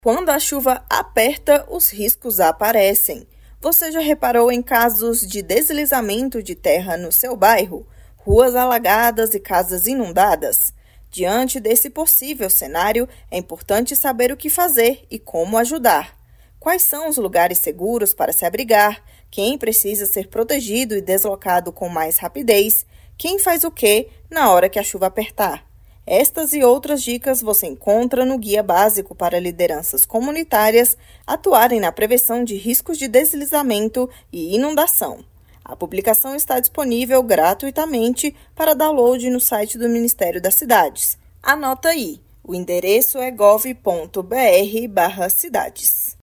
Quando a chuva aperta, os riscos aparecem. Você já reparou em casos de deslizamento de terra no seu bairro? Ruas alagadas e casas inundadas? Diante desse possível cenário, é importante saber o que fazer e como ajudar. Quais são os lugares seguros para se abrigar? Quem precisa ser protegido e deslocado com mais rapidez? Quem faz o quê na hora que a chuva apertar? Estas e outras dicas você encontra no Guia Básico para Lideranças Comunitárias atuarem na prevenção de riscos de deslizamento e inundação. A publicação está disponível gratuitamente para download no site do Ministério das Cidades. Anota aí, o endereço é gov.br/cidades.